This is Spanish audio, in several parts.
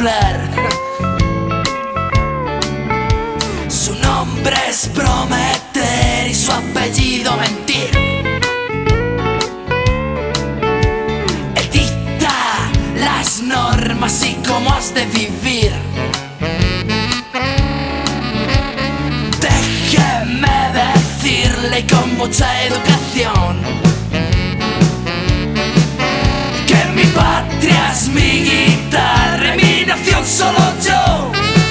titular. Su nombre es prometer y su apellido mentir. Él dicta las normas y cómo has de vivir. Déjeme decirle con mucha educación que mi patria es mi guitarra, mi nación solo yo.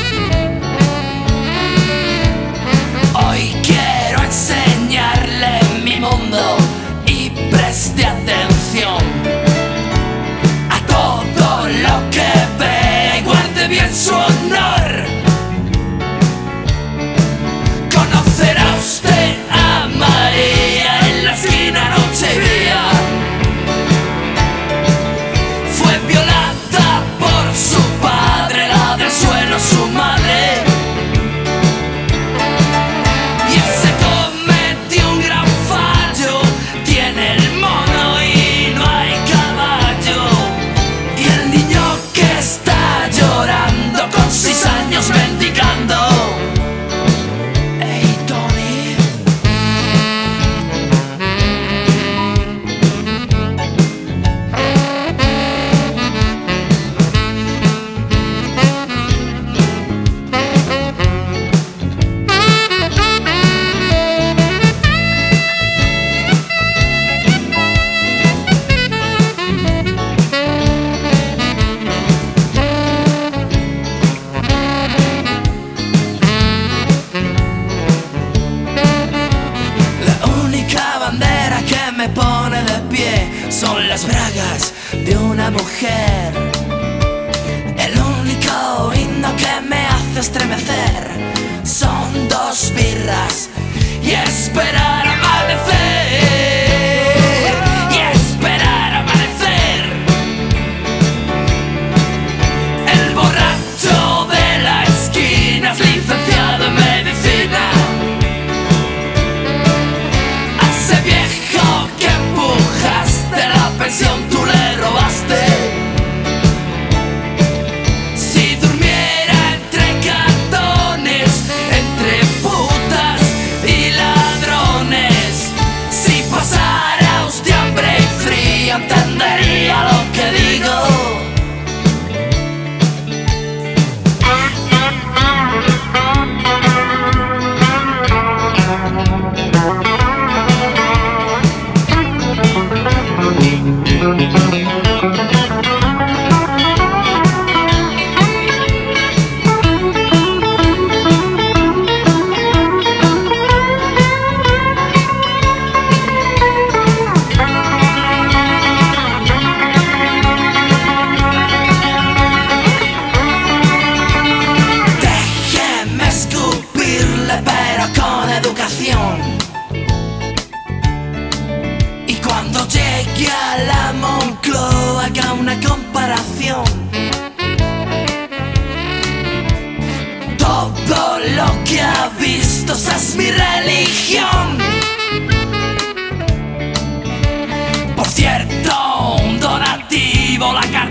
Hoy quiero enseñarle mi mundo y preste atención a todo lo que vea y guarde bien su honor. Conocerá usted a María en la esquina noche y día. Fue violada por su padre, la del suelo su madre. Y ese cometió un gran fallo. Tiene el mono y no hay caballo. Y el niño que está llorando con 6 años mendigando. Hey, Tony. Me pone de pie son las bragas de una mujer. El único himno que me hace estremecer son 2 birras y esperar amanecer. Y esperar amanecer. El borracho de la esquina es licenciado en medicina. Tú le robaste. Si durmiera entre cartones, entre putas y ladrones, si pasara usted hambre y frío, entendería lo que digo. Déjeme escupirle, pero con educación. Y cuando llegue a la Moncloa haga una comparación. Todo lo que ha visto, esa es mi religión. Por cierto, un donativo, la